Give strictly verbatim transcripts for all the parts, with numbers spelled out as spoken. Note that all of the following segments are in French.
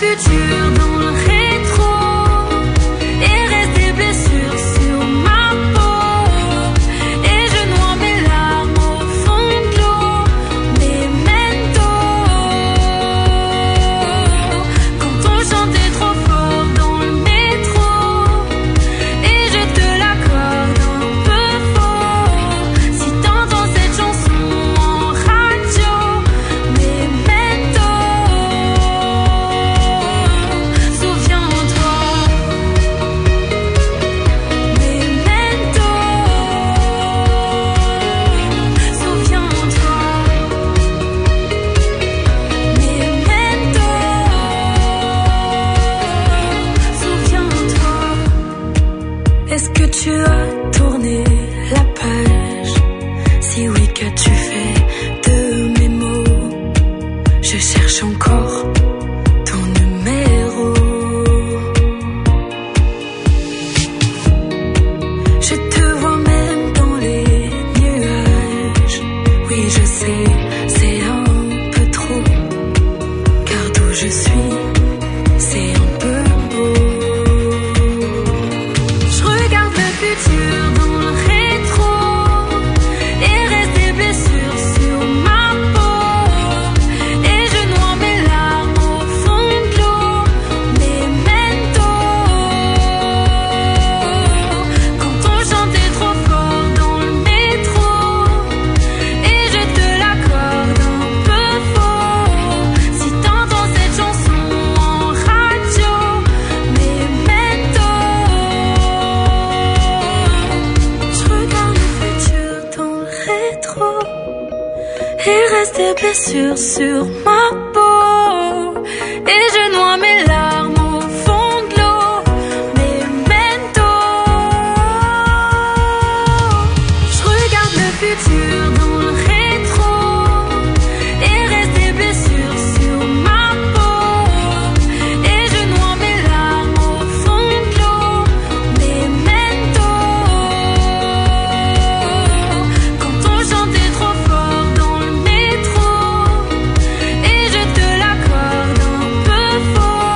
futur dans le rétro et reste des blessures sur ma peau. Et je noie mes larmes au fond de l'eau. Memento. Quand on chantait trop fort dans le métro et je te l'accorde un peu faux. Si t'entends cette chanson en radio, Memento. Souviens-toi. Memento. Souviens-toi. Memento. Souviens-toi. Est-ce que tu as tourné la page? Si oui, qu'as-tu fait de mes mots? Je cherche encore ton numéro. Je te vois même dans les nuages. Oui, je sais, c'est un peu trop. Car d'où je suis, c'est un peu beau. Je regarde le futur dans le rétro et reste des blessures sur ma peau. Et je noie mes larmes au fond de l'eau. Memento. Quand on chantait trop fort dans le métro et je te l'accorde un peu faux. Si t'entends cette chanson en radio, Memento. Je regarde le futur dans le rétro et reste des blessures sur ma peau. Et je noie mes larmes au fond de l'eau. Memento. Je regarde le futur dans le rétro et reste des blessures sur ma peau. Et je noie mes larmes au fond de l'eau. Memento. Quand on chantait trop fort dans le métro et je te l'accorde un peu faux.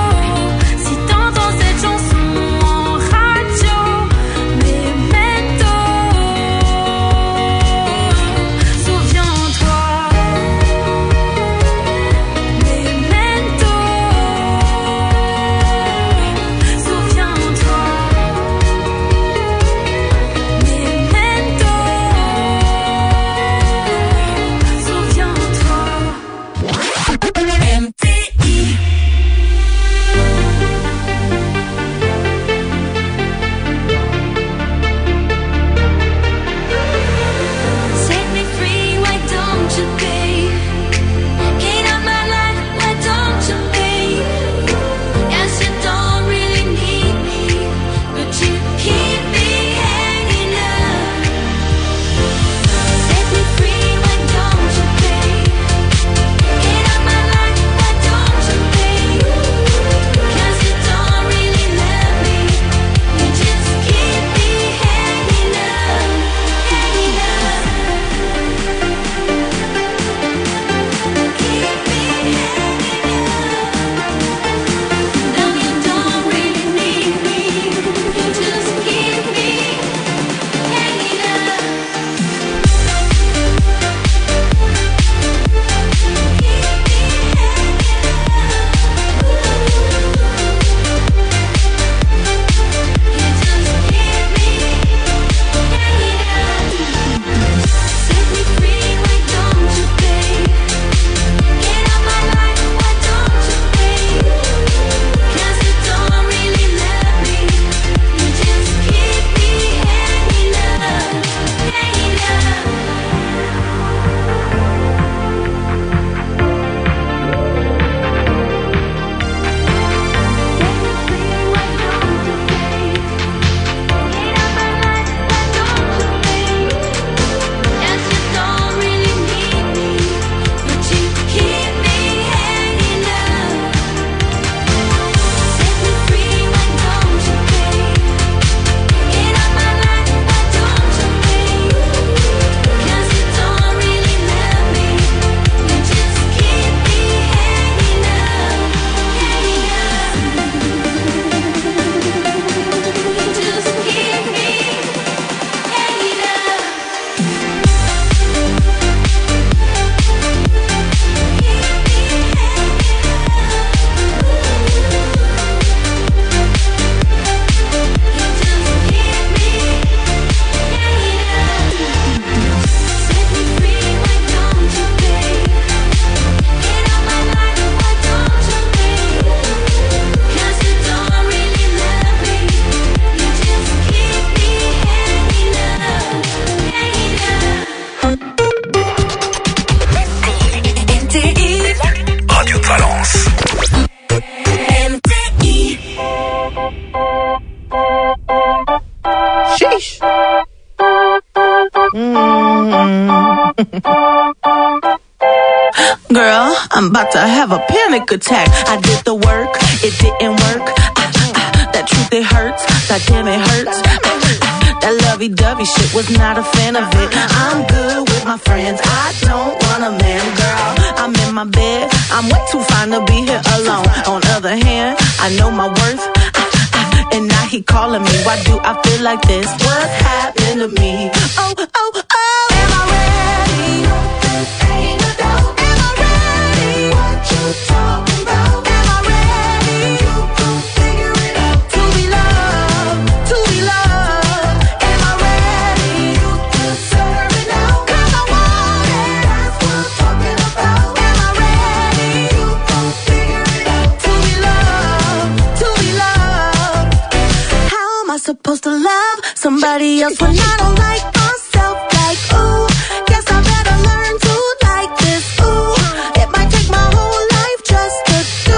girl, I'm about to have a panic attack. I did the work, it didn't work. Ah, ah, that truth, it hurts. That damn, it hurts. That lovey-dovey shit, was not a fan of it. I'm good with my friends, I don't want a man, girl. I'm in my bed, I'm way too fine to be here alone. On other hand, I know my worth, and now he calling me. Why do I feel like this? What's happened to me? Oh, oh, oh. Am I ready? Ain't no doubt. Am I ready? What you talking about? Am I ready? You gon' figure it out. To be loved, to be loved. Am I ready? You deserve it now. 'Cause I want it. That's what I'm talking about. Am I ready? You gon' figure it out. To be loved, to be loved. How am I supposed to love somebody else when I don't like myself? Like, ooh, guess I better learn to like this. Ooh, it might take my whole life just to do.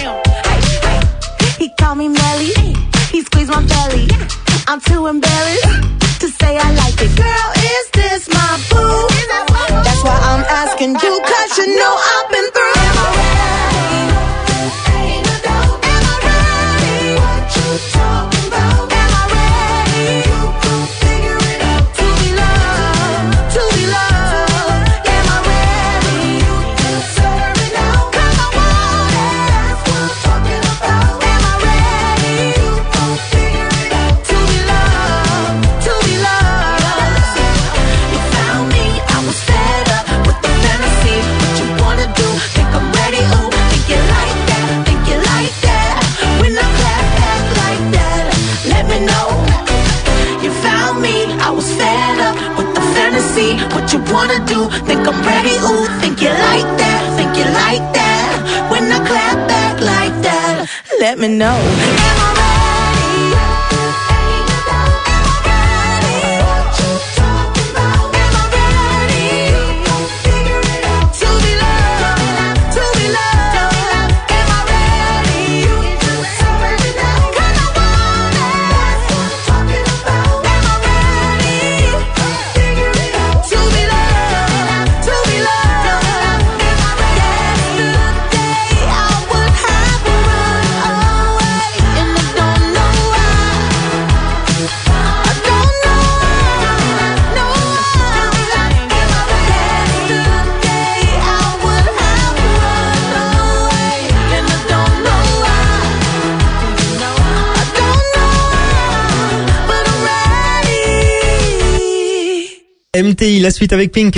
He called me Melly, he squeezed my belly. I'm too embarrassed to say I like it. Girl, is this my boo? That's why I'm asking you, 'cause you know I've been through. Am I ready? Ain't no doubt. Am I ready? What you talking about? Am I ready? You gon' figure it out. To be loved, to be loved. Am I ready? You deserve it now. 'Cause I want it. That's what I'm talking about. Am I ready? You gon' figure it out. To be loved, to be loved. You found me, I was fed up with the fantasy. What you wanna do? Think I'm ready? Ooh, think you like that? Think you like that? When I clap back like that, let me know. You found me, I was fed up with the fantasy. What you wanna do? Think I'm ready? Ooh, think you like that? Think you like that? When I clap back like that, let me know. Am I ready? Ain't no doubt. Am I ready? What you talking about? Am I ready? You gon' figure it out. To be loved, to be loved. Am I ready? You deserve it now. 'Cause I want it. That's what I'm talking about. Am I ready? Figure it out. To be loved, to be loved. Am I ready? Yesterday I would have run away, and I don't know why. I don't know why, no why. Am I ready? Yesterday I would have run away, and I don't know why. I don't know why, but I'm ready. M T I, la suite avec Pink.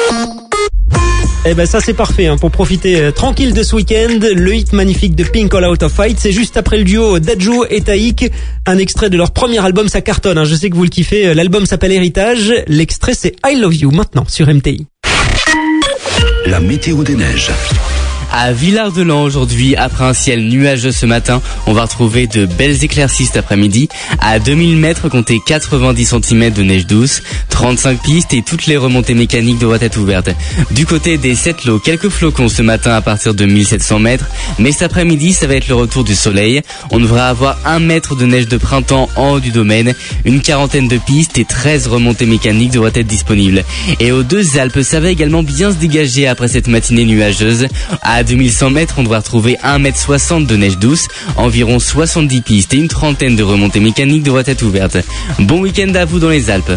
Eh ben ça c'est parfait hein, pour profiter euh, tranquille de ce week-end. Le hit magnifique de Pink, All Out of Fight, c'est juste après le duo Dadju et Taïk. Un extrait de leur premier album, ça cartonne, hein, je sais que vous le kiffez. L'album s'appelle Héritage, l'extrait c'est I Love You maintenant sur M T I. La météo des neiges. À Villard-de-Lans aujourd'hui, après un ciel nuageux ce matin, on va retrouver de belles éclaircies cet après-midi. À deux mille mètres, comptez quatre-vingt-dix centimètres de neige douce, trente-cinq pistes et toutes les remontées mécaniques devraient être ouvertes. Du côté des sept lots, quelques flocons ce matin à partir de mille sept cents mètres, mais cet après-midi, ça va être le retour du soleil. On devrait avoir un mètre de neige de printemps en haut du domaine, une quarantaine de pistes et treize remontées mécaniques devraient être disponibles. Et aux deux Alpes, ça va également bien se dégager après cette matinée nuageuse. À deux mille cent mètres, on doit retrouver un mètre soixante de neige douce, environ soixante-dix pistes et une trentaine de remontées mécaniques devraient être ouvertes. Bon week-end à vous dans les Alpes.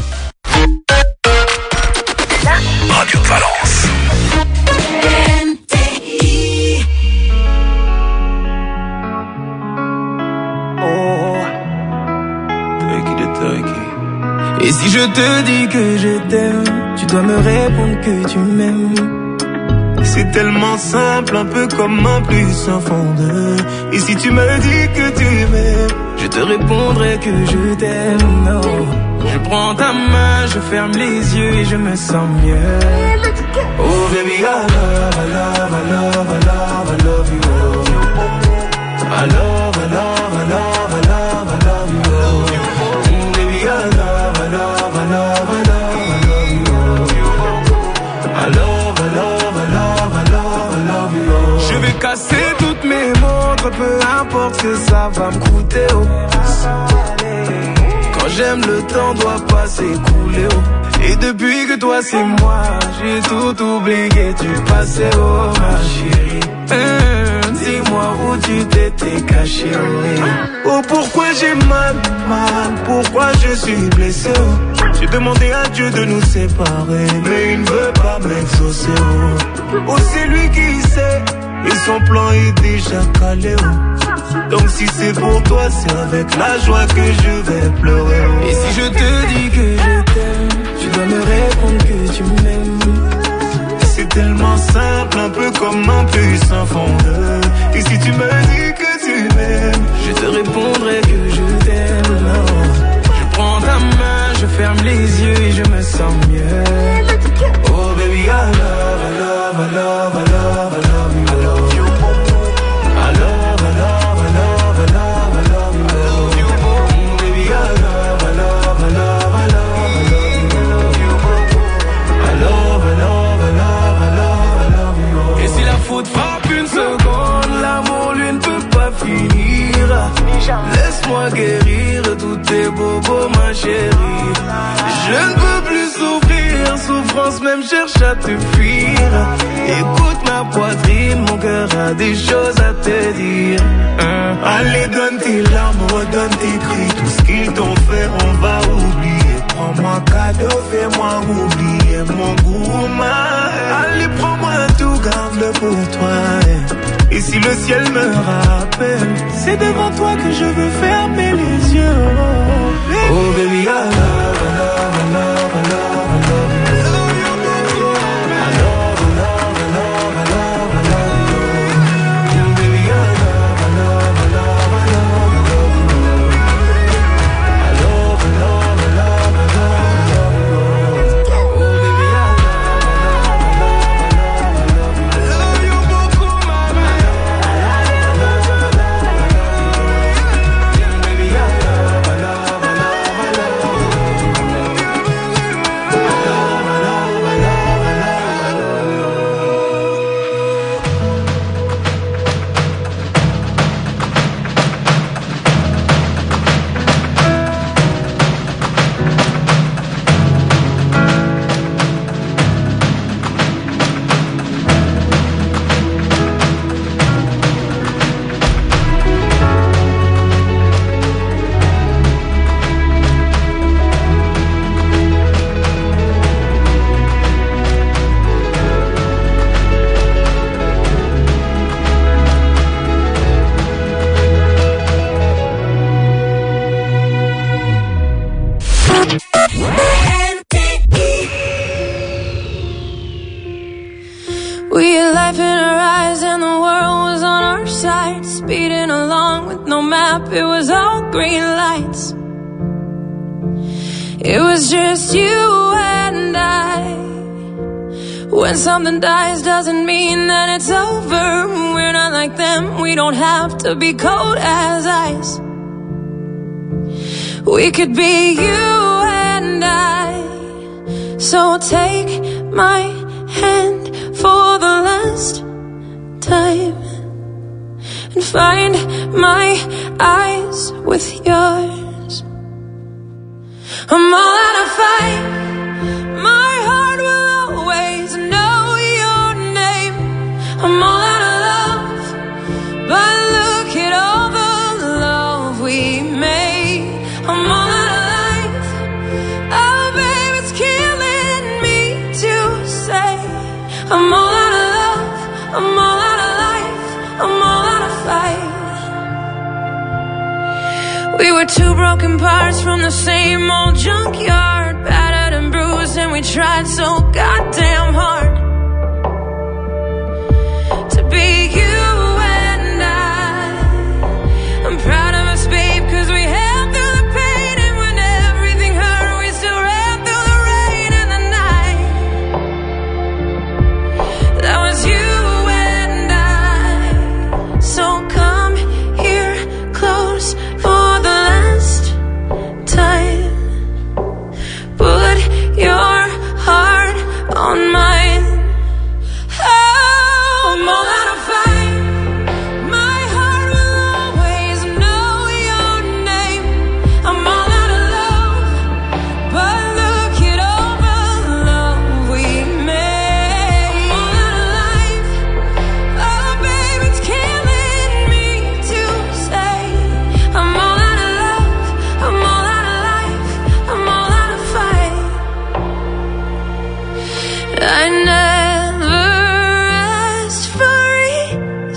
Radio Valence. Et si je te dis que je t'aime, tu dois me répondre que tu m'aimes. C'est tellement simple, un peu comme un plus un fond de. Et si tu me dis que tu m'aimes, je te répondrai que je t'aime. No. Je prends ta main, je ferme les yeux et je me sens mieux. Oh baby, I love, I love, I love, I love, I love you. I love, I love, I love, I love, I love you. Mm, baby, I love, I love, I love, I love, I love you. I love, I love, I love, I love, I love you. Je vais casser toutes mes montres, peu importe ce que ça va me coûter. Oh. Quand j'aime, le temps doit pas s'écouler. Oh. Et depuis que toi c'est moi, j'ai tout oublié, tu passais oh ma chérie. Hum, dis-moi où tu t'étais caché, oui. Oh pourquoi j'ai mal, mal, pourquoi je suis blessé, oh. J'ai demandé à Dieu de nous séparer, mais il ne veut pas m'exaucer, oh. Oh c'est lui qui sait, et son plan est déjà calé, oh. Donc si c'est pour toi, c'est avec la joie que je vais pleurer, oh. Et si je te dis que je t'aime, tu dois me répondre que tu m'aimes. C'est tellement simple, un peu comme un puissant fondeur. Et si tu me dis que tu m'aimes, je te répondrai que je t'aime. Non. Je prends ta main, je ferme les yeux et je me sens mieux. Oh baby, I love, I love, I love, I love, I love you. I love you. I love, I love, I love, I love, I love you. I love you. Oh, baby, I love, I love, I love, I love, I love you. I love, I love, I love, I love, I love you. Et si la faute frappe une seconde, l'amour lui ne peut pas finir. Laisse-moi guérir tous tes bobos, ma chérie. Je ne peux plus souffrir, souffrance même cherche à te fuir. Écoute ma poitrine, mon cœur a des choses à te dire. Hein? Allez, donne tes larmes, redonne tes cris. Tout ce qu'ils t'ont fait, on va oublier. Prends-moi cadeau, fais-moi oublier mon goût, ma. Allez, prends-moi tout, garde-le pour toi. Et si le ciel me rappelle, c'est devant toi que je veux fermer les yeux. Oh baby, oh, baby I love, I love, I love, I love, I love you. I love, I love, I love, I love, I love you. Oh, baby I love, I love, I love, I love, I love you. I love, I love, I love, I love, I love you. Oh baby I love, I love, I love, I love, I love you. I love you beaucoup, mama. I love, I love, I love, I love you. Baby I love, I love, I love, I love you. We had life in our eyes and the world was on our side. Speeding along with no map, it was all green lights. It was just you and I. When something dies doesn't mean that it's over. We're not like them, we don't have to be cold as ice. We could be you and I. So take my hand for the last time and find my eyes with yours. I'm all out of fight. My heart will always know your name. I'm all out of love, but look at all the love we made. I'm all out of life. Oh babe, it's killing me to say I'm all out of love, I'm all out of life, I'm all out of fight. We were two broken parts from the same old junkyard, battered and bruised, and we tried so goddamn hard to be you and I. I'm proud of us, babe, cause we held through the pain, and when everything hurt, we still ran through the rain and the night. That was you and I. So come here close for the last time. Put your heart on mine.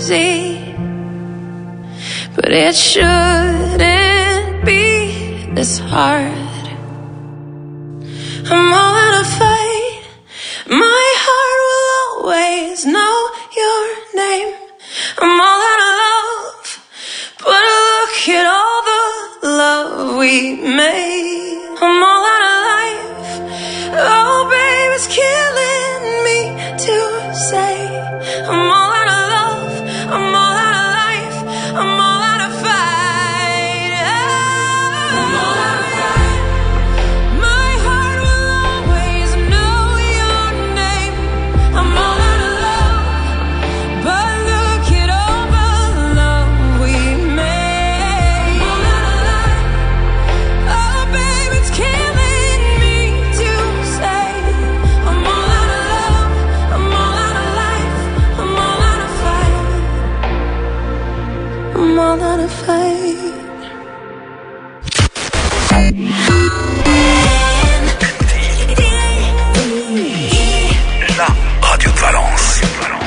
easy, but it shouldn't be this hard. I'm all out of fight. My heart will always know your name. I'm all out of love, but look at all the love we made. I'm all out of life. Oh, babe, it's killing me to say. I'm all out of love. I'm all out of life. I'm all out of fight. Oh, I'm all out of fight. My heart will always know your name. I'm all out of love, but look at all the love we made. I'm all out of life. Oh, babe, it's killing me to say. I'm all out of love. I'm all out of life. I'm all out of fight. I'm all out of fight. La radio de Valence.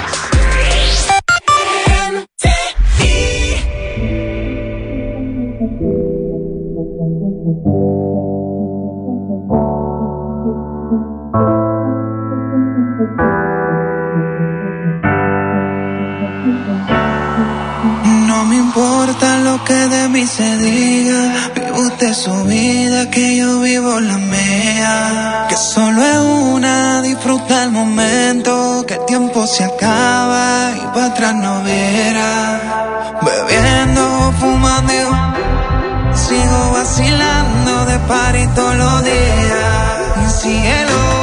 No me importa lo que de mí se diga, vive usted su vida, que yo vivo la mía. Que solo es una, disfruta el momento, que el tiempo se acaba y para atrás no viera. Bebiendo, fumando, sigo vacilando de party todos los días. Cielo.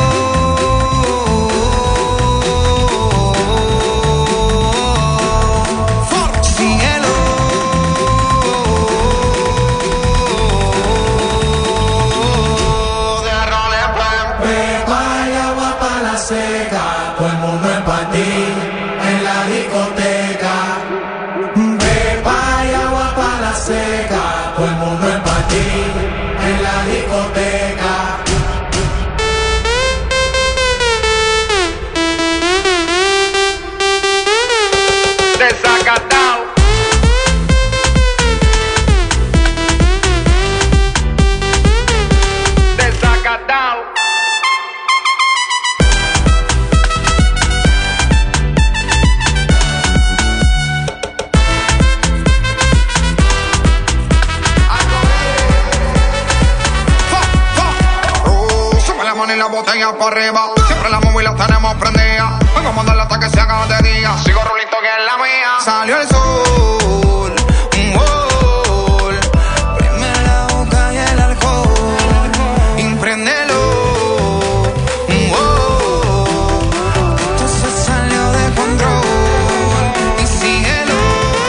Botella para arriba, siempre la móvil la tenemos prendida. Vengo a mandarla hasta que se haga de día. Sigo rulito que es la mía. Salió el sol, un gol. Prende la boca y el alcohol. Impréndelo, un gol. Esto se salió de control. Y síguelo.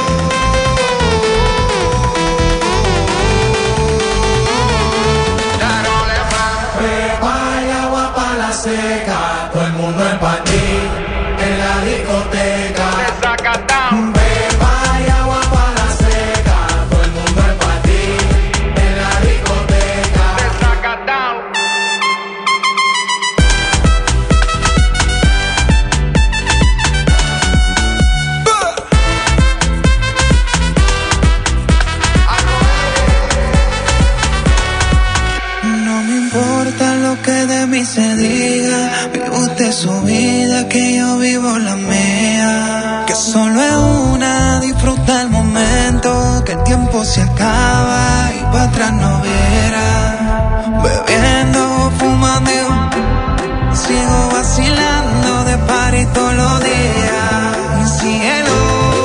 Ya no le va. Seca, todo el mundo en patí, en la discoteca. Beba y agua para la seca, todo el mundo en patí, en la discoteca. No me importa lo que de mí se diga, vive usted su vida, que yo vivo la mía. Que solo es una, disfruta el momento, que el tiempo se acaba y para atrás no viera. Bebiendo, fumando, sigo vacilando de party todos los días. Cielo.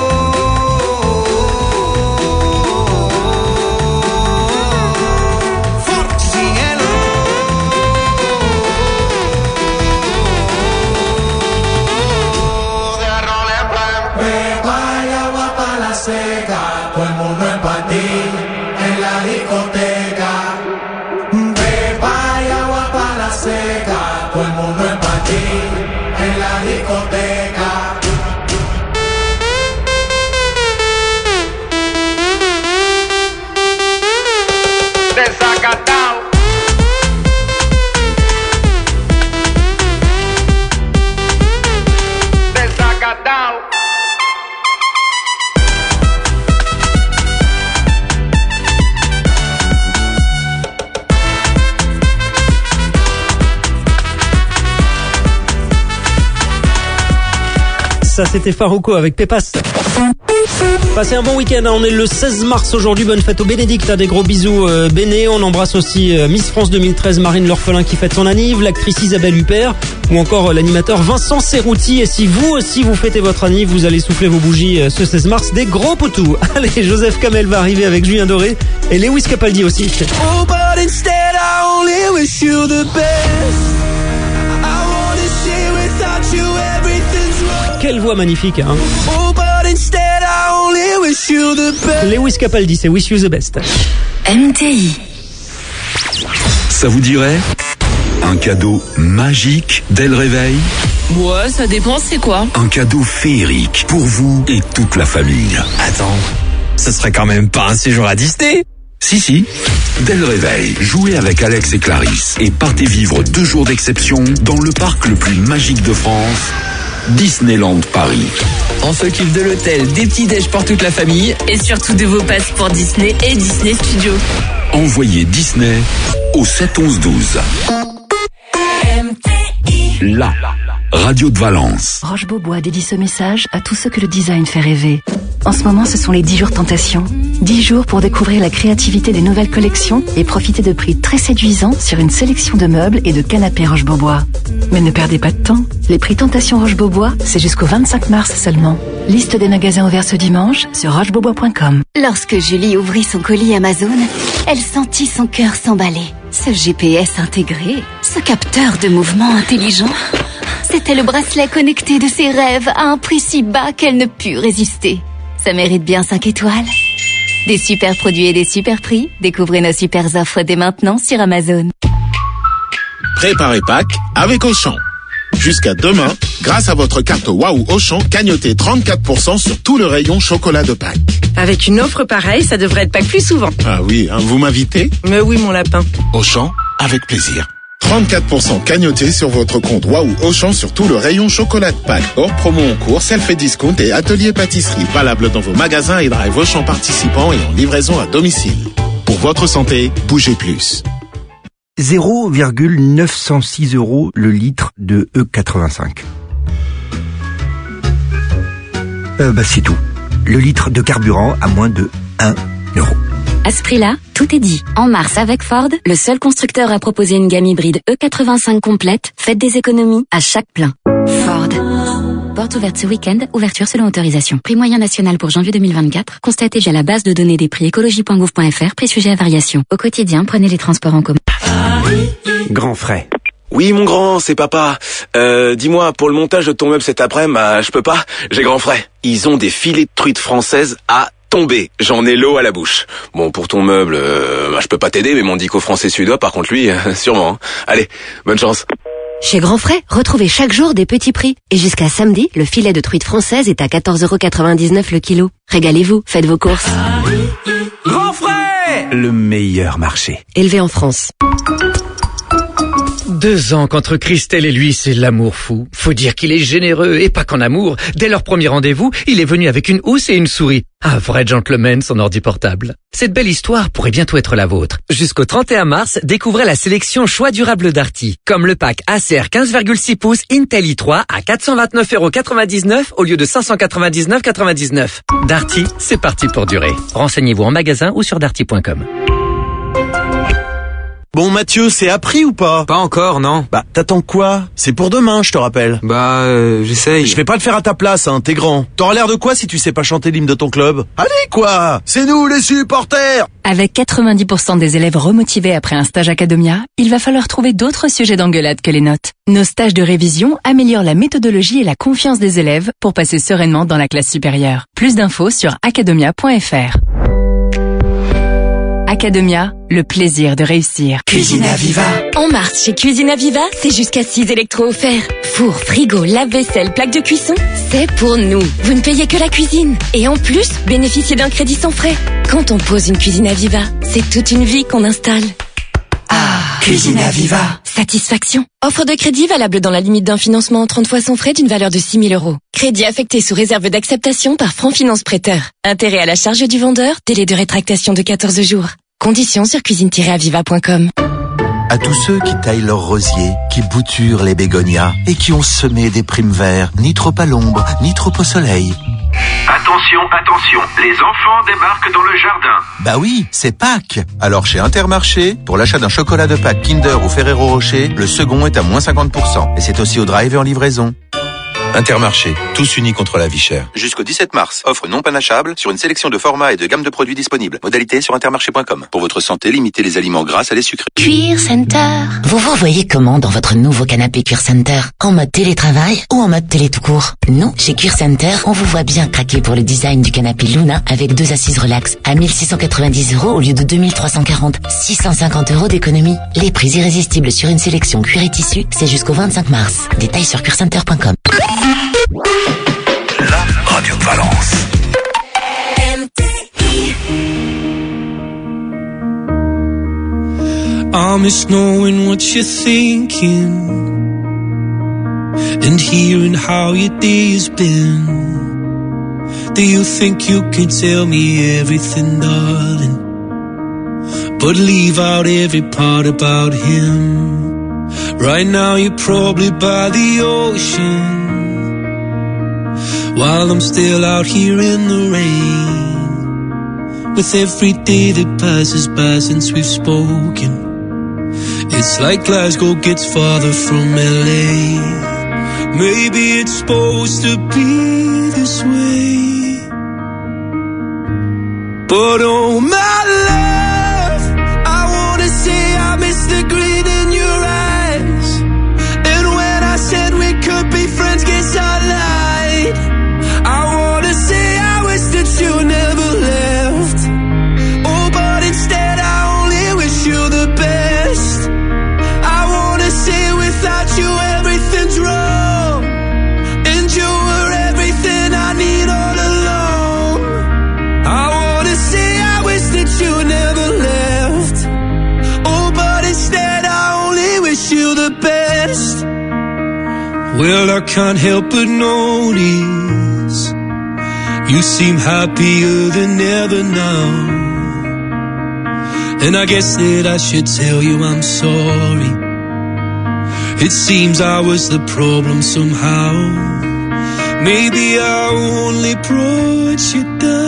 Seca, todo el mundo en patí, en la discoteca. Beba y agua para la seca, todo el mundo en patí, en la discoteca. Desacatao. Desacatao. Ça, c'était Farouko avec Pépas. Passez un bon week-end, hein. On est le seize mars aujourd'hui. Bonne fête au Bénédicte. Des gros bisous, euh, Béné. On embrasse aussi euh, Miss France deux mille treize, Marine L'Orphelin qui fête son anniv, l'actrice Isabelle Huppert ou encore euh, l'animateur Vincent Cerruti. Et si vous aussi vous fêtez votre anniv, vous allez souffler vos bougies euh, ce seize mars. Des gros poutous. Allez, Joseph Kamel va arriver avec Julien Doré et Lewis Capaldi aussi. Oh, but instead I only wish you the best. I wanna say without you everything's wrong. Quelle voix magnifique, hein. Oh, but instead I only wish you the best. Lewis Capaldi, c'est Wish You the Best. M T I. Ça vous dirait un cadeau magique dès le réveil? Ouais, ça dépend, c'est quoi? Un cadeau féerique pour vous et toute la famille. Attends, ce serait quand même pas un séjour à Disney? Si, si. Dès le réveil, jouez avec Alex et Clarisse et partez vivre deux jours d'exception dans le parc le plus magique de France, Disneyland Paris. On s'occupe de l'hôtel, des petits déj pour toute la famille. Et surtout de vos passes pour Disney et Disney Studios. Envoyez Disney au sept onze douze. La radio de Valence. Roche-Beaubois dédie ce message à tous ceux que le design fait rêver. En ce moment, ce sont les dix jours Tentation. dix jours pour découvrir la créativité des nouvelles collections et profiter de prix très séduisants sur une sélection de meubles et de canapés Roche-Beaubois. Mais ne perdez pas de temps. Les prix Tentation Roche-Beaubois, c'est jusqu'au vingt-cinq mars seulement. Liste des magasins ouverts ce dimanche sur rochebeaubois point com. Lorsque Julie ouvrit son colis Amazon, elle sentit son cœur s'emballer. Ce G P S intégré, ce capteur de mouvement intelligent, c'était le bracelet connecté de ses rêves à un prix si bas qu'elle ne put résister. Ça mérite bien cinq étoiles. Des super produits et des super prix. Découvrez nos super offres dès maintenant sur Amazon. Préparez Pâques avec Auchan. Jusqu'à demain, grâce à votre carte Waouh Auchan, gagnotez trente-quatre pour cent sur tout le rayon chocolat de Pâques. Avec une offre pareille, ça devrait être Pâques plus souvent. Ah oui, hein, vous m'invitez? Mais oui, mon lapin. Auchan, avec plaisir. trente-quatre pour cent cagnoté sur votre compte Waouh Auchan sur tout le rayon chocolat de Pâques. Hors promo en cours, self-fait discount et atelier pâtisserie. Valable dans vos magasins et drive Auchan participants et en livraison à domicile. Pour votre santé, bougez plus. zéro virgule neuf cent six euros le litre de E quatre-vingt-cinq. Euh, bah c'est tout. Le litre de carburant à moins de un euro. À ce prix-là, tout est dit. En mars, avec Ford, le seul constructeur à proposer une gamme hybride E quatre-vingt-cinq complète, faites des économies à chaque plein. Ford. Porte ouverte ce week-end, ouverture selon autorisation. Prix moyen national pour janvier deux mille vingt-quatre, constaté via la base de données des prix écologie point gouv point fr, prix sujet à variation. Au quotidien, prenez les transports en commun. Grand frais. Oui, mon grand, c'est papa. Euh, dis-moi, pour le montage de ton meuble cet après-midi, bah, je peux pas, j'ai grand frais. Ils ont des filets de truite françaises à tomber. J'en ai l'eau à la bouche. Bon, pour ton meuble, euh, bah, je peux pas t'aider, mais mon dico français suédois, par contre, lui, euh, sûrement. Hein. Allez, bonne chance. Chez Grand Frais, retrouvez chaque jour des petits prix. Et jusqu'à samedi, le filet de truite française est à quatorze euros quatre-vingt-dix-neuf le kilo. Régalez-vous, faites vos courses. Grand Frais, le meilleur marché. Élevé en France. Deux ans qu'entre Christelle et lui, c'est l'amour fou. Faut dire qu'il est généreux, et pas qu'en amour. Dès leur premier rendez-vous, il est venu avec une housse et une souris. Un vrai gentleman, son ordi portable. Cette belle histoire pourrait bientôt être la vôtre. Jusqu'au trente et un mars, découvrez la sélection choix durable Darty. Comme le pack Acer quinze virgule six pouces Intel i trois à quatre cent vingt-neuf euros quatre-vingt-dix-neuf au lieu de cinq cent quatre-vingt-dix-neuf euros quatre-vingt-dix-neuf. Darty, c'est parti pour durer. Renseignez-vous en magasin ou sur darty point com. Bon Mathieu, c'est appris ou pas? Pas encore, non. Bah t'attends quoi? C'est pour demain, je te rappelle. Bah euh, j'essaye. Je vais pas le faire à ta place, hein, t'es grand. T'auras l'air de quoi si tu sais pas chanter l'hymne de ton club? Allez quoi? C'est nous les supporters. Avec quatre-vingt-dix pour cent des élèves remotivés après un stage Academia, il va falloir trouver d'autres sujets d'engueulade que les notes. Nos stages de révision améliorent la méthodologie et la confiance des élèves pour passer sereinement dans la classe supérieure. Plus d'infos sur academia point fr. Academia, le plaisir de réussir. Cuisine Aviva. En mars, chez Cuisine Aviva, c'est jusqu'à six électros offerts. Four, frigo, lave-vaisselle, plaque de cuisson, c'est pour nous. Vous ne payez que la cuisine. Et en plus, bénéficiez d'un crédit sans frais. Quand on pose une Cuisine Aviva, c'est toute une vie qu'on installe. Ah, Cuisine Aviva. Satisfaction. Offre de crédit valable dans la limite d'un financement en trente fois sans frais d'une valeur de six mille euros. Crédit affecté sous réserve d'acceptation par Franc Finance Prêteur. Intérêt à la charge du vendeur, délai de rétractation de quatorze jours. Conditions sur cuisine tiret aviva point com. À tous ceux qui taillent leurs rosiers, qui bouturent les bégonias et qui ont semé des primes verts, ni trop à l'ombre, ni trop au soleil. Attention, attention, les enfants débarquent dans le jardin. Bah oui, c'est Pâques. Alors chez Intermarché, pour l'achat d'un chocolat de Pâques Kinder ou Ferrero Rocher, le second est à moins cinquante pour cent. Et c'est aussi au drive et en livraison. Intermarché, tous unis contre la vie chère. Jusqu'au dix-sept mars, offre non panachables sur une sélection de formats et de gammes de produits disponibles. Modalité sur intermarché point com. Pour votre santé, limitez les aliments gras à les sucrés. Cuir Center. Vous vous voyez comment dans votre nouveau canapé Cuir Center? En mode télétravail ou en mode télé tout court? Nous, chez Cuir Center, on vous voit bien craquer pour le design du canapé Luna avec deux assises relax à mille six cent quatre-vingt-dix euros au lieu de deux mille trois cent quarante. six cent cinquante euros d'économie. Les prix irrésistibles sur une sélection cuir et tissu, c'est jusqu'au vingt-cinq mars. Détails sur cuircenter point com. La radio de Valence. M T I. I miss knowing what you're thinking and hearing how your day's been. Do you think you can tell me everything, darling, but leave out every part about him? Right now you're probably by the ocean, while I'm still out here in the rain. With every day that passes by since we've spoken, it's like Glasgow gets farther from L A. Maybe it's supposed to be this way, but oh my love, I wanna say I miss the green in your eyes. And when I said we could be friends, guess I lied. I wanna say I wish that you never left. Oh, but instead I only wish you the best. I wanna say without you everything's wrong, and you were everything I need all along. I wanna say I wish that you never left. Oh, but instead I only wish you the best. Well, I can't help but notice you seem happier than ever now, and I guess that I should tell you I'm sorry. It seems I was the problem somehow. Maybe I only brought you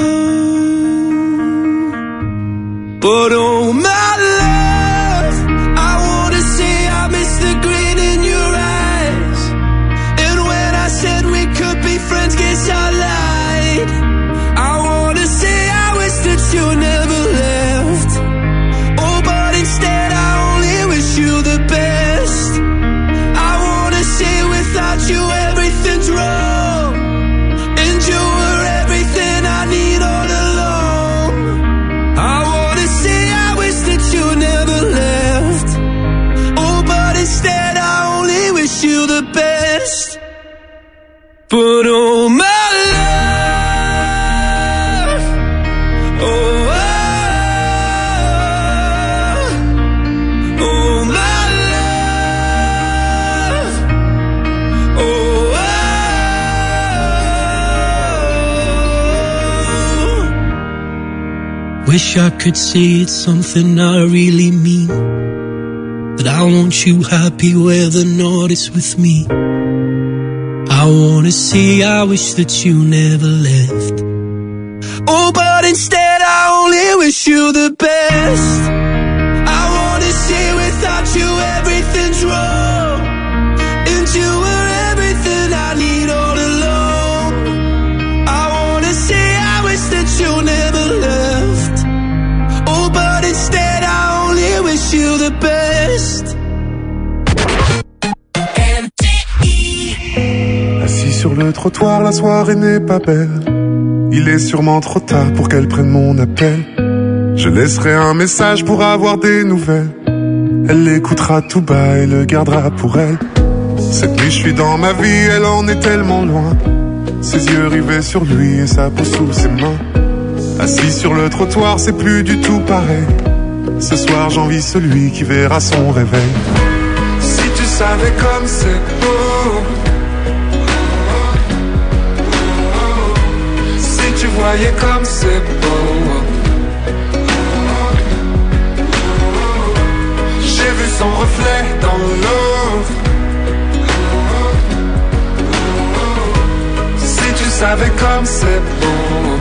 down, but oh my love, I wanna say I miss the green in your eyes. And when I said we could be friends, guess I lied. I wanna say I wish that you never left. Oh, but instead I only wish you the best. I wanna say without you everything's wrong, and you were everything I need all along. I wanna say I wish that you never left. Oh, but instead I only wish you the best. But oh my love, oh, oh, oh my love, oh, oh. Wish I could say it's something I really mean, that I want you happy whether or not it's with me. I wanna say I wish that you never left. Oh, but instead I only wish you the best. I wanna say without you everything's wrong, and you were everything I need all along. I wanna say I wish that you never left. Oh, but instead I only wish you the best. Assis sur le trottoir, la soirée n'est pas belle. Il est sûrement trop tard pour qu'elle prenne mon appel. Je laisserai un message pour avoir des nouvelles. Elle l'écoutera tout bas et le gardera pour elle. Cette nuit je suis dans ma vie, elle en est tellement loin. Ses yeux rivés sur lui et sa peau sous ses mains. Assis sur le trottoir, c'est plus du tout pareil. Ce soir j'envie celui qui verra son réveil. Si tu savais comme c'est beau, si tu voyais comme c'est beau. J'ai vu son reflet dans l'eau. Si tu savais comme c'est beau.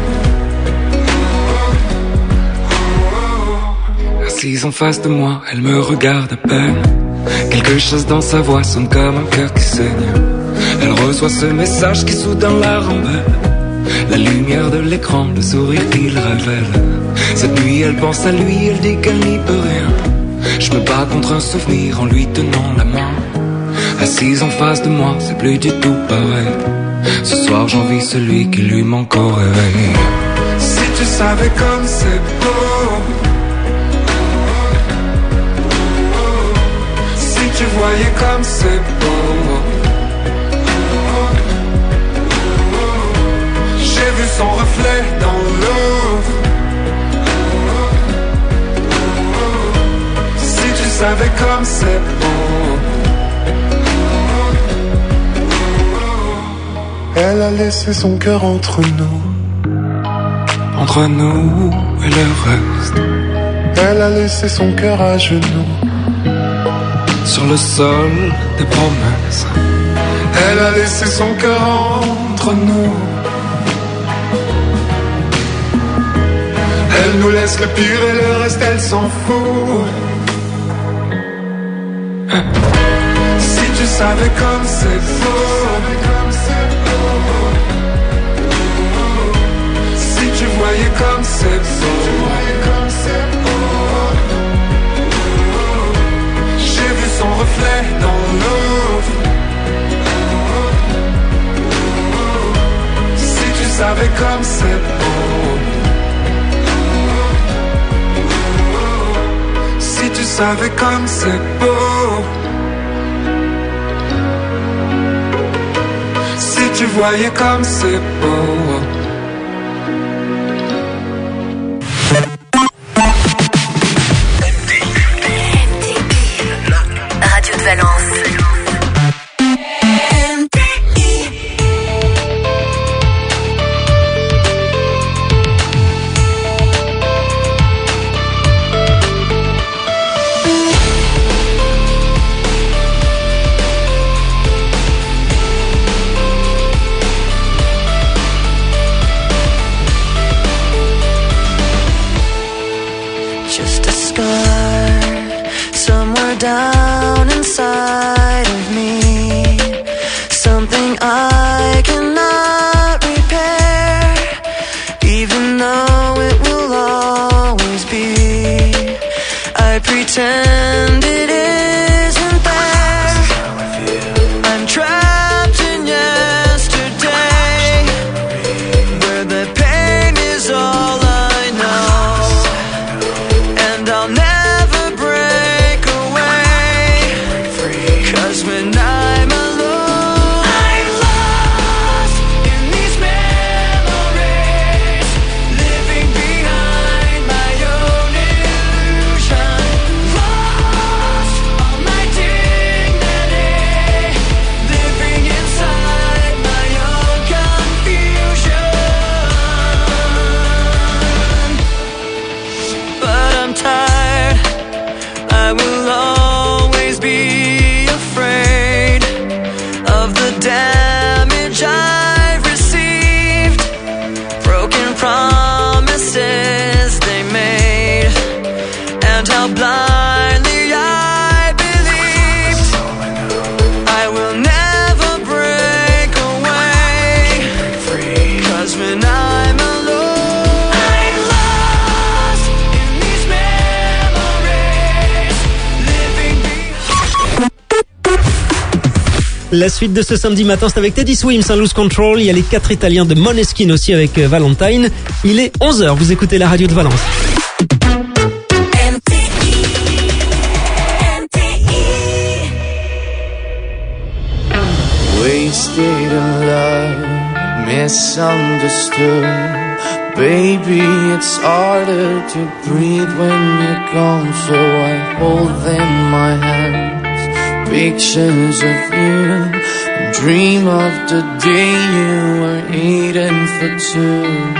Assise en face de moi, elle me regarde à peine. Quelque chose dans sa voix sonne comme un cœur qui saigne. Elle reçoit ce message qui soudain la rembelle. La lumière de l'écran, le sourire qu'il révèle. Cette nuit elle pense à lui, elle dit qu'elle n'y peut rien. Je me bats contre un souvenir en lui tenant la main. Assise en face de moi, c'est plus du tout pareil. Ce soir j'envie celui qui lui manque au réveil. Si tu savais comme c'est beau. Si tu voyais comme c'est beau. J'ai vu son reflet dans l'eau. Si tu savais comme c'est beau. Elle a laissé son cœur entre nous. Entre nous et le reste. Elle a laissé son cœur à genoux. Sur le sol des promesses. Elle a laissé son cœur entre nous. Elle nous laisse le pire et le reste elle s'en fout. Si tu savais comme c'est beau. Si tu voyais comme c'est beau. J'ai vu son reflet dans l'eau. Si tu savais comme c'est beau. Si tu savais comme c'est beau. Si tu voyais comme c'est beau. Radio de Valence. Down inside of me, something I cannot repair, even though it will always be. I pretend it isn't there. I'm trapped in yesterday, where the pain is all I know, and I'll never La suite de ce samedi matin, c'est avec Teddy Swims, un Lose Control. Il y a les quatre Italiens de Måneskin aussi avec Valentine. Il est onze heures, vous écoutez la radio de Valence. Wasted in love, misunderstood. Baby, it's harder to breathe when you're gone, so I hold them in my hands. Pictures of you, dream of the day you were eating for two.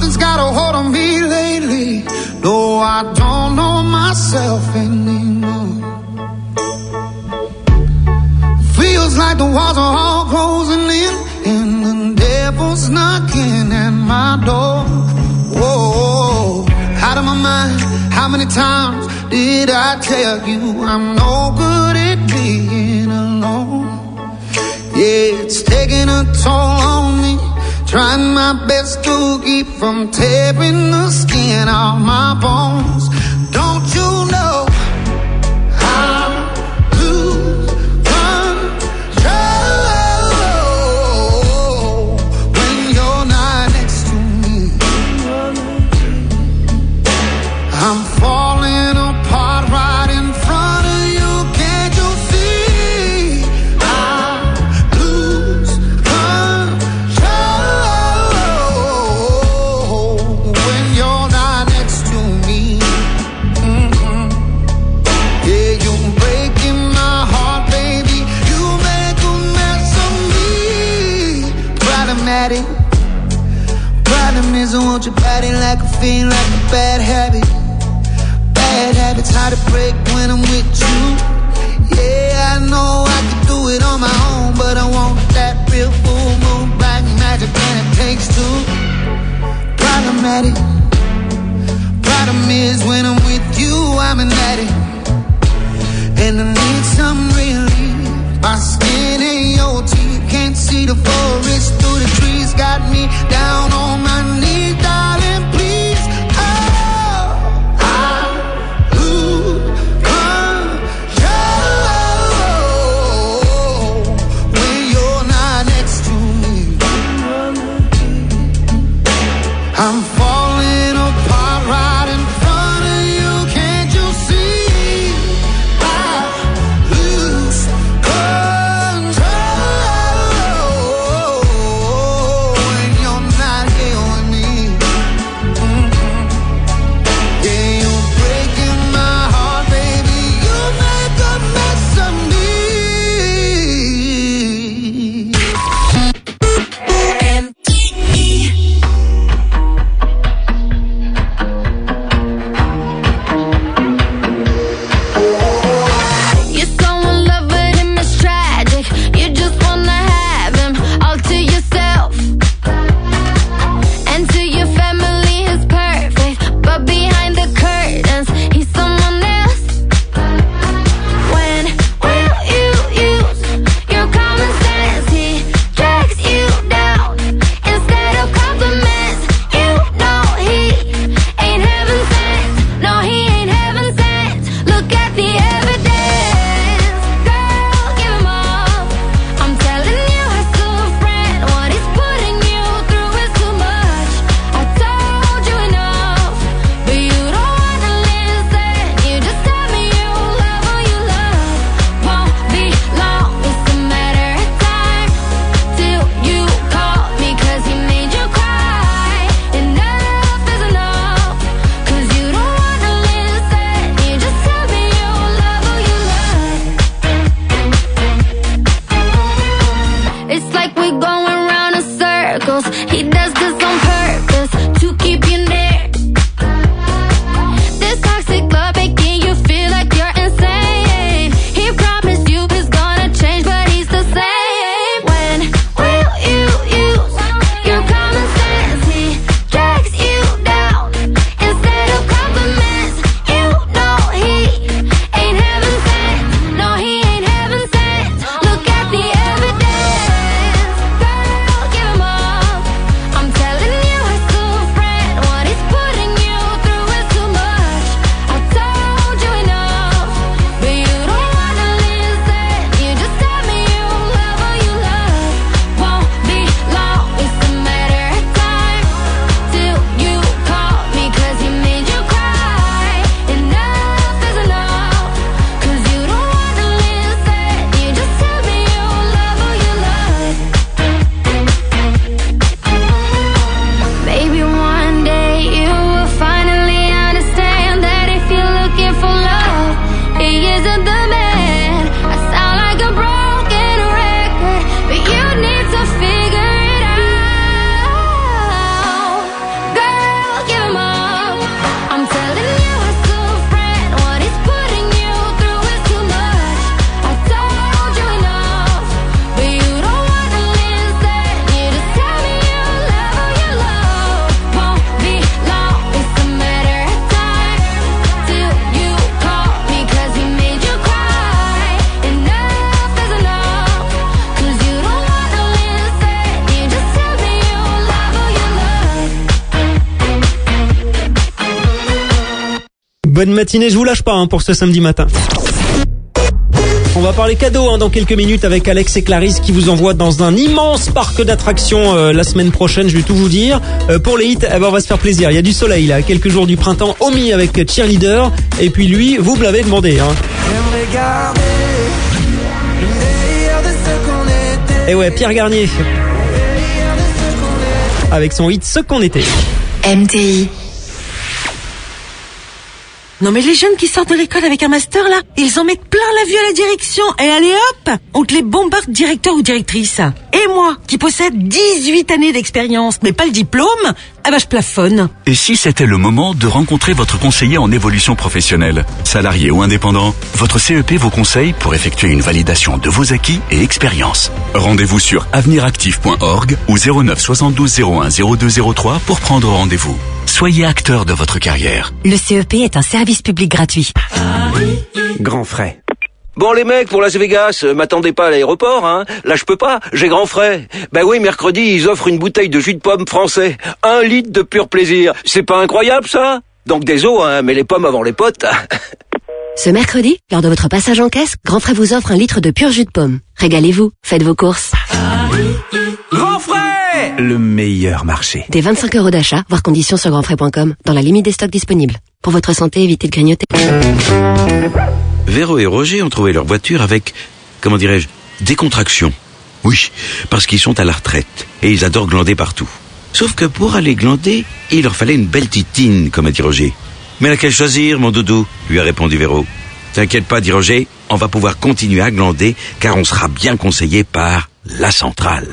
Something's got a hold on me lately. No, I don't know myself anymore. Feels like the walls are all closing in, and the devil's knocking at my door. Whoa, out of my mind. How many times did I tell you I'm no good at being alone? Yeah, it's taking a toll on me. Trying my best to keep from tearing the skin off my bones. Don't you know how to control when you're not next to me? I'm falling apart right in front of you. Can't you see? I lose control when you're not next to me. Mm-hmm. Yeah, you're breaking my heart, baby. You make a mess of me. Problematic. Problem is I want your body like a fiend, like a bad habit. Bad habits hard to break when I'm with you. Yeah, I know I can do it on my own, but I want that real full moon black magic, and it takes two. Problematic. Problem is when I'm with you, I'm an addict, and I need some relief. My skin and your teeth, can't see the forest through the trees. Got me down on my knees, darling, please. Oh, I lose control when you're not next to me. I'm falling apart right in front of you. Can't you see? I lose control when you're not here with me. Mm-hmm. Yeah, you're breaking my heart, baby. You make a mess of me. Bonne matinée, je vous lâche pas hein, pour ce samedi matin. On va parler cadeaux hein, dans quelques minutes avec Alex et Clarisse qui vous envoient dans un immense parc d'attractions euh, la semaine prochaine, je vais tout vous dire. Euh, pour les hits, eh ben, on va se faire plaisir. Il y a du soleil là, quelques jours du printemps, Omi avec Cheerleader. Et puis lui, vous me l'avez demandé. Hein. Et ouais, Pierre Garnier. Avec son hit Ce qu'on était. M T I. Non mais les jeunes qui sortent de l'école avec un master là, ils en mettent plein la vue à la direction et allez hop, on te les bombarde directeur ou directrice. Et moi, qui possède dix-huit années d'expérience, mais pas le diplôme, ah bah je plafonne. Et si c'était le moment de rencontrer votre conseiller en évolution professionnelle, salarié ou indépendant, votre C E P vous conseille pour effectuer une validation de vos acquis et expériences. Rendez-vous sur avenir actif point org ou zéro neuf soixante-douze zéro un zéro deux zéro trois pour prendre rendez-vous. Soyez acteur de votre carrière. Le C E P est un service public gratuit. Grand frais. Bon les mecs, pour Las Vegas, euh, m'attendez pas à l'aéroport, hein. Là je peux pas, j'ai grand frais. Ben oui, mercredi, ils offrent une bouteille de jus de pomme français. Un litre de pur plaisir. C'est pas incroyable ça? Donc désolé, hein, mais les pommes avant les potes. Ce mercredi, lors de votre passage en caisse, Grand Frais vous offre un litre de pur jus de pomme. Régalez-vous, faites vos courses. Grand frais! Le meilleur marché. Des vingt-cinq euros d'achat, voire conditions sur grand frais point com, dans la limite des stocks disponibles. Pour votre santé, évitez de grignoter. Véro et Roger ont trouvé leur voiture avec, comment dirais-je, décontraction. Oui, parce qu'ils sont à la retraite et ils adorent glander partout. Sauf que pour aller glander, il leur fallait une belle titine, comme a dit Roger. Mais laquelle choisir, mon doudou, lui a répondu Véro. T'inquiète pas, dit Roger, on va pouvoir continuer à glander car on sera bien conseillé par La Centrale.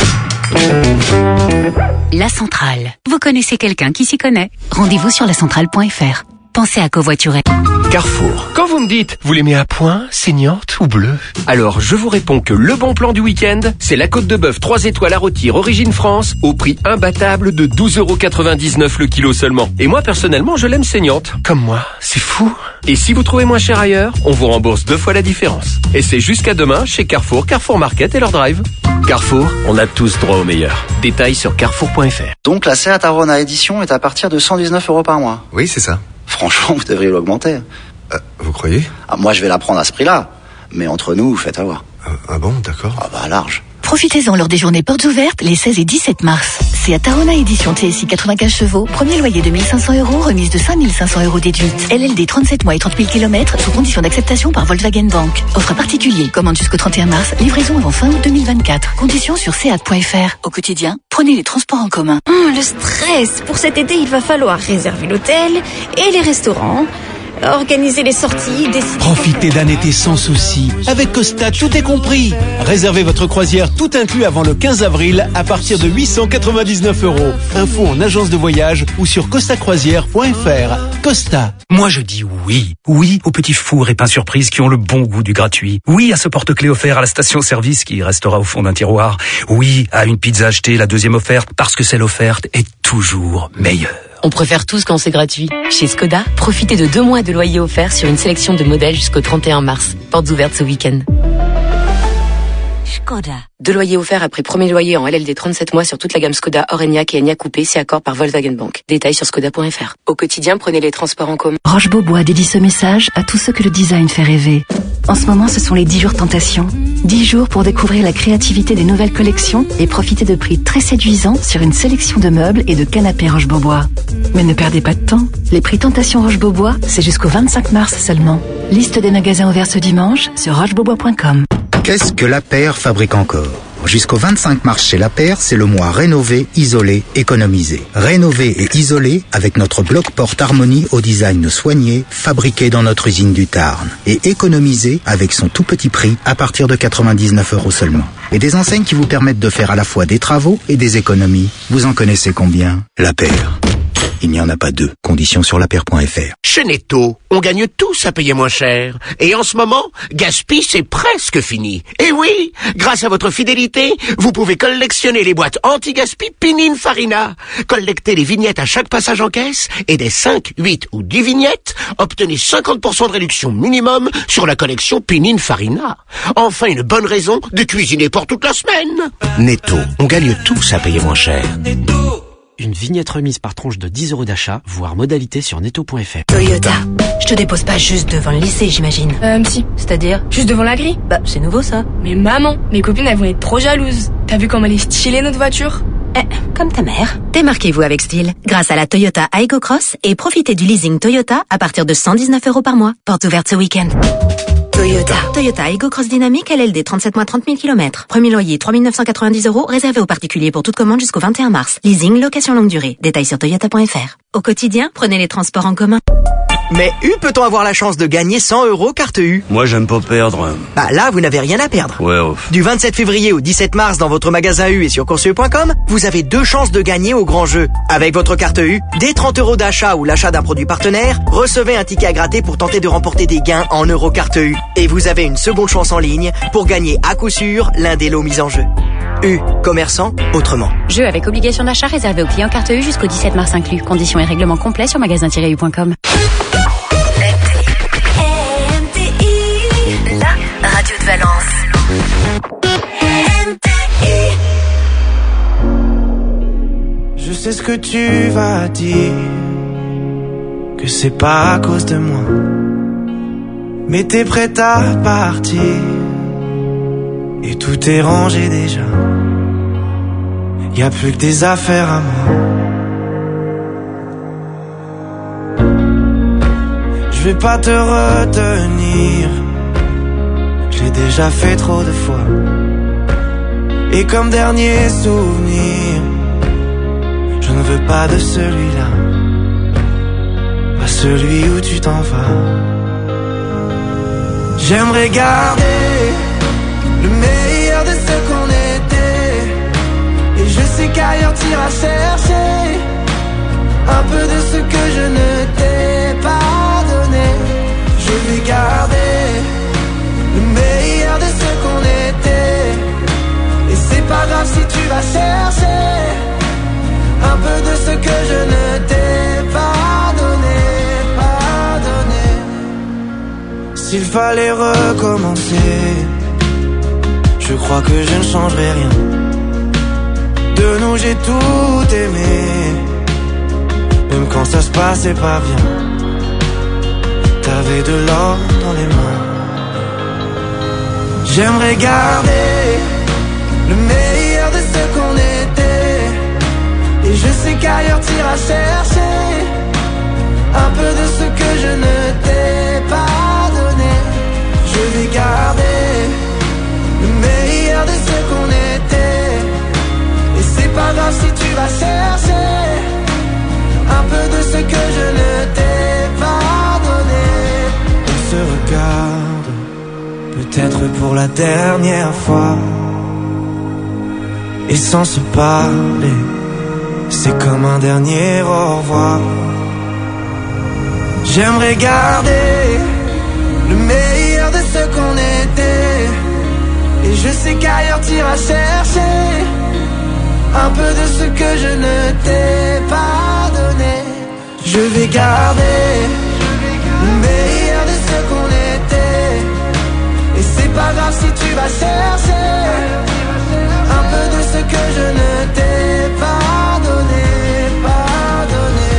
La Centrale. Vous connaissez quelqu'un qui s'y connaît? Rendez-vous sur la centrale point f r. Pensez à covoiturer. Carrefour. Quand vous me dites, vous l'aimez à point, saignante ou bleue? Alors, je vous réponds que le bon plan du week-end, c'est la côte de bœuf trois étoiles à rôtir origine France, au prix imbattable de douze euros quatre-vingt-dix-neuf le kilo seulement. Et moi, personnellement, je l'aime saignante. Comme moi. C'est fou. Et si vous trouvez moins cher ailleurs, on vous rembourse deux fois la différence. Et c'est jusqu'à demain chez Carrefour, Carrefour Market et leur drive. Carrefour, on a tous droit au meilleur. Détails sur carrefour point f r. Donc la Seat Arona édition est à partir de cent dix-neuf euros par mois. Oui, c'est ça. Franchement, vous devriez l'augmenter. Euh, vous croyez? Ah, moi, je vais la prendre à ce prix-là. Mais entre nous, faites avoir. Ah, ah bon, d'accord. Ah bah large. Profitez-en lors des journées portes ouvertes les seize et dix-sept mars. Seat Arona édition T S I quatre-vingt-quinze chevaux, premier loyer de mille cinq cents euros, remise de cinq mille cinq cents euros déduite. L L D trente-sept mois et trente mille kilomètres sous condition d'acceptation par Volkswagen Bank. Offre particulier, commande jusqu'au trente et un mars, livraison avant fin août deux mille vingt-quatre. Conditions sur seat point f r. Au quotidien, prenez les transports en commun. Hum, le stress. Pour cet été, il va falloir réserver l'hôtel et les restaurants. Organiser les sorties, décider... Profitez d'un été sans soucis. Avec Costa, tout est compris. Réservez votre croisière tout inclus avant le quinze avril à partir de huit cent quatre-vingt-dix-neuf euros. Info en agence de voyage ou sur costa croisière point f r. Costa. Moi je dis oui. Oui aux petits fours et pains surprises qui ont le bon goût du gratuit. Oui à ce porte-clés offert à la station-service qui restera au fond d'un tiroir. Oui à une pizza achetée, la deuxième offerte, parce que celle offerte est toujours meilleure. On préfère tous quand c'est gratuit. Chez Skoda, profitez de deux mois de loyer offert sur une sélection de modèles jusqu'au trente et un mars. Portes ouvertes ce week-end. Skoda. Deux loyers offerts après premier loyer en L L D trente-sept mois sur toute la gamme Skoda, Orenia et Enyaq Coupé, si accord par Volkswagen Bank. Détails sur skoda point f r. Au quotidien, prenez les transports en commun. Roche-Beaubois dédie ce message à tous ceux que le design fait rêver. En ce moment, ce sont les dix jours Tentation. dix jours pour découvrir la créativité des nouvelles collections et profiter de prix très séduisants sur une sélection de meubles et de canapés Roche-Beaubois. Mais ne perdez pas de temps. Les prix Tentation Roche-Beaubois, c'est jusqu'au vingt-cinq mars seulement. Liste des magasins ouverts ce dimanche sur roche beaubois point com. Qu'est-ce que La Paire fabrique encore? Jusqu'au vingt-cinq mars chez La Paire, c'est le mois rénové, isolé, économisé. Rénové et isolé avec notre bloc porte Harmonie au design soigné, fabriqué dans notre usine du Tarn. Et économisé avec son tout petit prix à partir de quatre-vingt-dix-neuf euros seulement. Et des enseignes qui vous permettent de faire à la fois des travaux et des économies. Vous en connaissez combien? La Paire. Il n'y en a pas deux. Conditions sur la paire point f r. Chez Netto, on gagne tous à payer moins cher. Et en ce moment, Gaspy, c'est presque fini. Et oui, grâce à votre fidélité, vous pouvez collectionner les boîtes anti-Gaspi Pininfarina. Collectez les vignettes à chaque passage en caisse et des cinq, huit ou dix vignettes, obtenez cinquante pour cent de réduction minimum sur la collection Pininfarina. Enfin, une bonne raison de cuisiner pour toute la semaine. Netto, on gagne tous à payer moins cher. une vignette remise par tranche de dix euros d'achat, voire modalité sur netto point f r. Toyota, je te dépose pas juste devant le lycée, j'imagine. Euh, si. C'est-à-dire? Juste devant la grille. Bah, c'est nouveau ça. Mais maman, mes copines elles vont être trop jalouses. T'as vu comme elle est stylée notre voiture? Eh, comme ta mère. Démarquez-vous avec style grâce à la Toyota Aygo Cross et profitez du leasing Toyota à partir de cent dix-neuf euros par mois. Porte ouverte ce week-end. Toyota. Toyota Aygo Cross Dynamique L L D trente-sept mois trente mille kilomètres. Premier loyer trois mille neuf cent quatre-vingt-dix euros réservé aux particuliers pour toute commande jusqu'au vingt et un mars. Leasing, location longue durée. Détails sur toyota point f r. Au quotidien, prenez les transports en commun. Mais U, peut-on avoir la chance de gagner cent euros carte U? Moi, j'aime pas perdre. Bah là, vous n'avez rien à perdre. Ouais, ouf. Du vingt-sept février au dix-sept mars dans votre magasin U et sur course u point com, vous avez deux chances de gagner au grand jeu. Avec votre carte U, dès trente euros d'achat ou l'achat d'un produit partenaire, recevez un ticket à gratter pour tenter de remporter des gains en euros carte U. Et vous avez une seconde chance en ligne pour gagner à coup sûr l'un des lots mis en jeu. U, commerçant autrement. Jeu avec obligation d'achat réservé aux clients carte U jusqu'au dix-sept mars inclus. Conditions et règlements complets sur magasin tiret u point com. La radio de Valence. Je sais ce que tu vas dire, que c'est pas à cause de moi, mais t'es prête à partir et tout est rangé déjà. Y a plus que des affaires à moi. Je vais pas te retenir, j'ai déjà fait trop de fois. Et comme dernier souvenir, je ne veux pas de celui-là, pas celui où tu t'en vas. J'aimerais garder le meilleur de ce qu'on était, et je sais qu'ailleurs t'iras chercher un peu de ce que je ne t'ai pas donné. Je vais garder le meilleur de ce qu'on était, et c'est pas grave si tu vas chercher un peu de ce que je ne t'ai pas donné, pas donné. S'il fallait recommencer, je crois que je ne changerai rien. De nous j'ai tout aimé, même quand ça se passait pas bien. T'avais de l'or dans les mains. J'aimerais garder le meilleur de ce qu'on était, et je sais qu'ailleurs t'iras chercher un peu de ce que je ne t'ai pas donné. Je vais garder le meilleur de ce qu'on était, et c'est pas grave si tu vas chercher un peu de ce que je ne t'ai pas donné. On se regarde, peut-être pour la dernière fois, et sans se parler, c'est comme un dernier au revoir. J'aimerais garder le meilleur de ce qu'on était, et je sais qu'ailleurs t'iras chercher un peu de ce que je ne t'ai pas donné. Je vais garder le meilleur de ce qu'on était, et c'est pas grave si tu vas chercher un peu de ce que je ne t'ai pas donné, pas donné.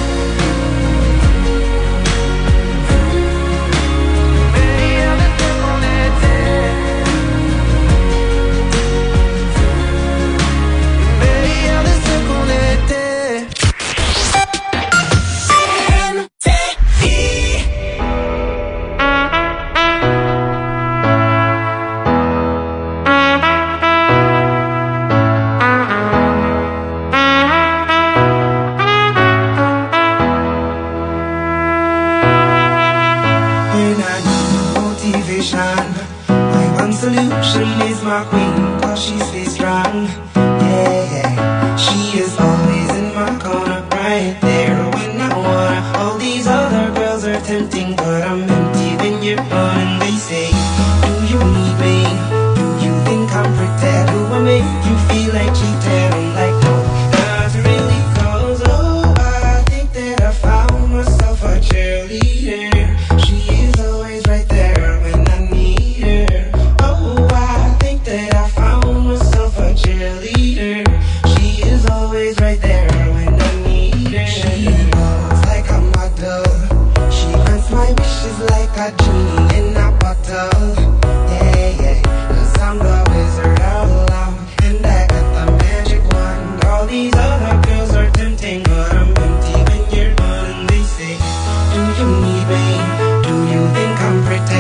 Le meilleur de ce qu'on était, le meilleur de ce qu'on était. M T I got genie in a bottle. Yeah, yeah. Cause I'm the wizard of love. And I got the magic wand. All these other